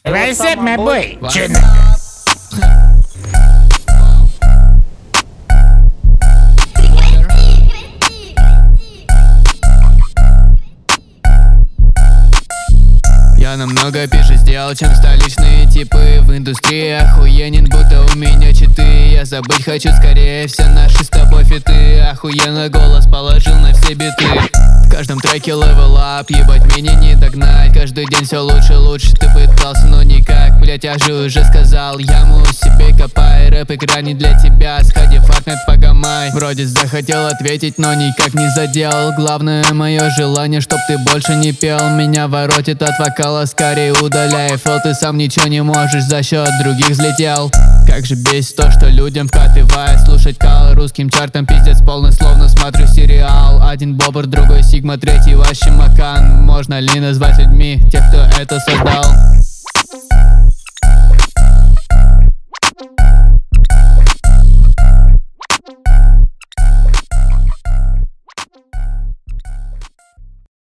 What's up, my boy? Чё Я намного пише сделал, чем столичные типы. В индустрии охуенен, будто у меня читы. Я забыть хочу скорее все наши с тобой фиты. Охуенно голос положил на все биты. В каждом треке level up, ебать меня не догнать. Каждый день все лучше, лучше ты пытался, но никак. Блять, я же уже сказал, яму себе копай. Рэп игра не для тебя, сходи в фаркнет погамай. Вроде захотел ответить, но никак не задел. Главное мое желание, чтоб ты больше не пел. Меня воротит от вокала, скорее удаляй фол. Ты сам ничего не можешь, за счет других взлетел. Как же бесит то, что людям вкатывает слушать кал. Русским чартом пиздец полный, словно смотрю сериал. Один бобр, другой сигма, третий вообще макан. Можно ли назвать людьми тех, кто это создал?